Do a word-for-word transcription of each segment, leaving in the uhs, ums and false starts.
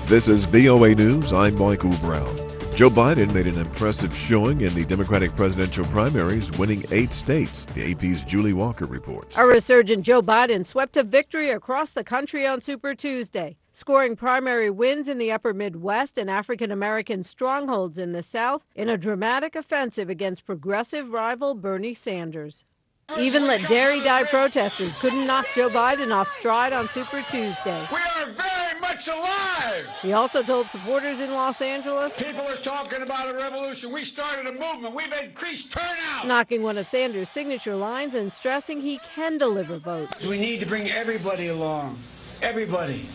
This is V O A News. I'm Michael Brown. Joe Biden made an impressive showing in the Democratic presidential primaries, winning eight states. The A P's Julie Walker reports. A resurgent Joe Biden swept a victory across the country on Super Tuesday, scoring primary wins in the upper Midwest and African-American strongholds in the South in a dramatic offensive against progressive rival Bernie Sanders. Even Let Dairy Die protesters couldn't knock Joe Biden off stride on Super Tuesday. We are very much alive. He also told supporters in Los Angeles, people are talking about a revolution. We started a movement. We've increased turnout. Knocking one of Sanders' signature lines and stressing he can deliver votes. We need to bring everybody along. Everybody.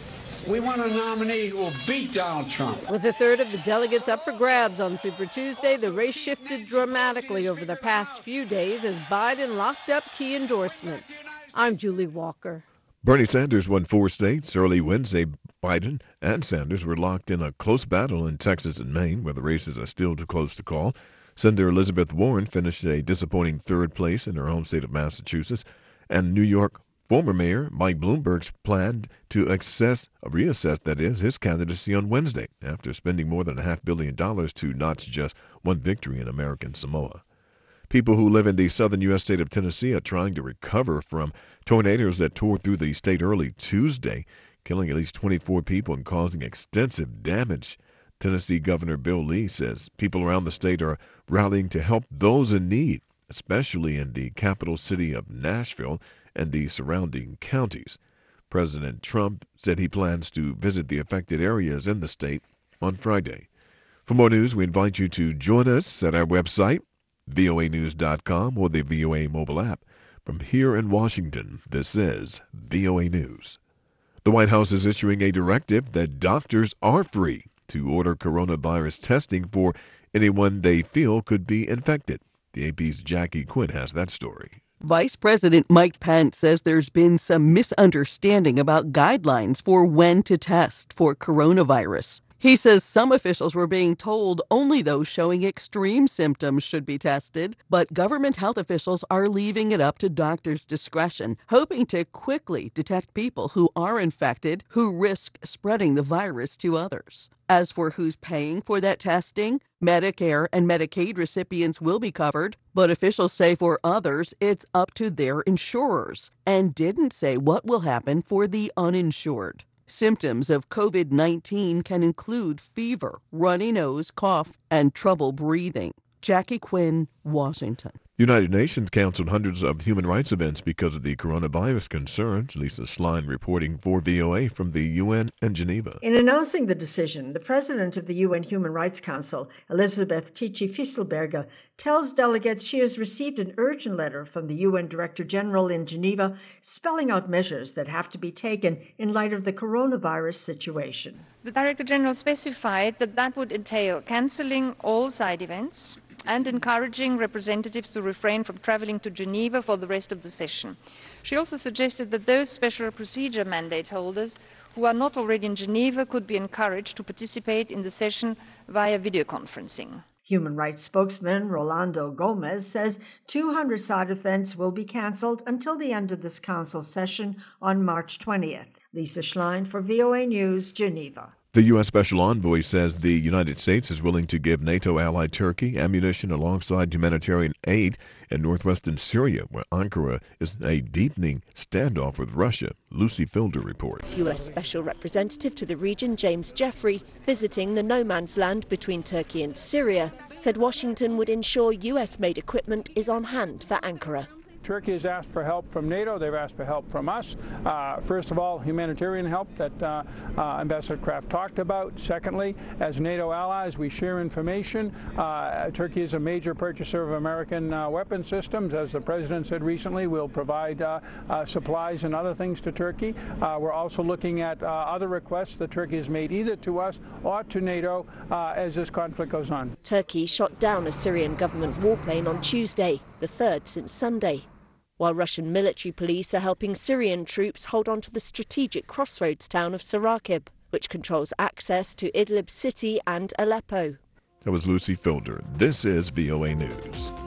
We want a nominee who will beat Donald Trump. With a third of the delegates up for grabs on Super Tuesday, the race shifted dramatically over the past few days as Biden locked up key endorsements. I'm Julie Walker. Bernie Sanders won four states. Early Wednesday, Biden and Sanders were locked in a close battle in Texas and Maine, where the races are still too close to call. Senator Elizabeth Warren finished a disappointing third place in her home state of Massachusetts, and New York former Mayor Mike Bloomberg's planned to access, reassess, that is, his candidacy on Wednesday after spending more than a half billion dollars to notch just one victory in American Samoa. People who live in the southern U S state of Tennessee are trying to recover from tornadoes that tore through the state early Tuesday, killing at least twenty-four people and causing extensive damage. Tennessee Governor Bill Lee says people around the state are rallying to help those in need, especially in the capital city of Nashville and the surrounding counties. President Trump said he plans to visit the affected areas in the state on Friday. For more news, we invite you to join us at our website, V O A news dot com, or the V O A mobile app. From here in Washington, this is V O A News. The White House is issuing a directive that doctors are free to order coronavirus testing for anyone they feel could be infected. The A P's Jackie Quinn has that story. Vice President Mike Pence says there's been some misunderstanding about guidelines for when to test for coronavirus. He says some officials were being told only those showing extreme symptoms should be tested, but government health officials are leaving it up to doctors' discretion, hoping to quickly detect people who are infected who risk spreading the virus to others. As for who's paying for that testing, Medicare and Medicaid recipients will be covered, but officials say for others it's up to their insurers, and didn't say what will happen for the uninsured. Symptoms of COVID nineteen can include fever, runny nose, cough, and trouble breathing. Jackie Quinn, Washington. United Nations canceled hundreds of human rights events because of the coronavirus concerns. Lisa Schlein reporting for V O A from the U N in Geneva. In announcing the decision, the president of the U N Human Rights Council, Elisabeth Tichy-Fisslbergher, tells delegates she has received an urgent letter from the U N Director General in Geneva spelling out measures that have to be taken in light of the coronavirus situation. The Director General specified that that would entail cancelling all side events and encouraging representatives to refrain from travelling to Geneva for the rest of the session. She also suggested that those special procedure mandate holders who are not already in Geneva could be encouraged to participate in the session via video conferencing. Human rights spokesman Rolando Gomez says two hundred side events will be cancelled until the end of this council session on March twentieth. Lisa Schlein for V O A News, Geneva. The U S Special Envoy says the United States is willing to give NATO ally Turkey ammunition alongside humanitarian aid in northwestern Syria, where Ankara is in a deepening standoff with Russia. Lucy Filder reports. U S Special Representative to the region James Jeffrey, visiting the no man's land between Turkey and Syria, said Washington would ensure U S-made equipment is on hand for Ankara. Turkey has asked for help from NATO. They've asked for help from us. Uh, first of all, humanitarian help that uh, uh, Ambassador Kraft talked about. Secondly, as NATO allies, we share information. Uh, Turkey is a major purchaser of American uh, weapon systems. As the President said recently, we'll provide uh, uh, supplies and other things to Turkey. Uh, we're also looking at uh, other requests that Turkey has made either to us or to NATO uh, as this conflict goes on. Turkey shot down a Syrian government warplane on Tuesday, the third since Sunday, while Russian military police are helping Syrian troops hold on to the strategic crossroads town of Sarakib, which controls access to Idlib city and Aleppo. That was Lucy Filder. This is V O A News.